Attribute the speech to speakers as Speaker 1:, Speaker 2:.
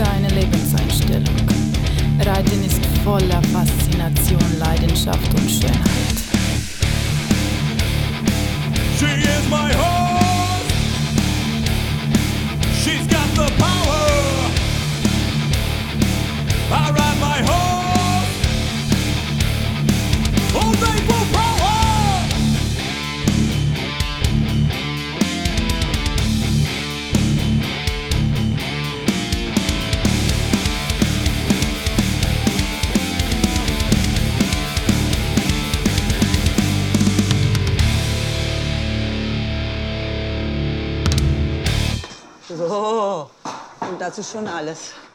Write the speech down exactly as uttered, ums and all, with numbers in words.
Speaker 1: eine Lebenseinstellung. Reiten ist voller Faszination, Leidenschaft und Schönheit.
Speaker 2: She is my horse. She's got the power. I ride my horse all day for power.
Speaker 3: So, und das ist schon alles.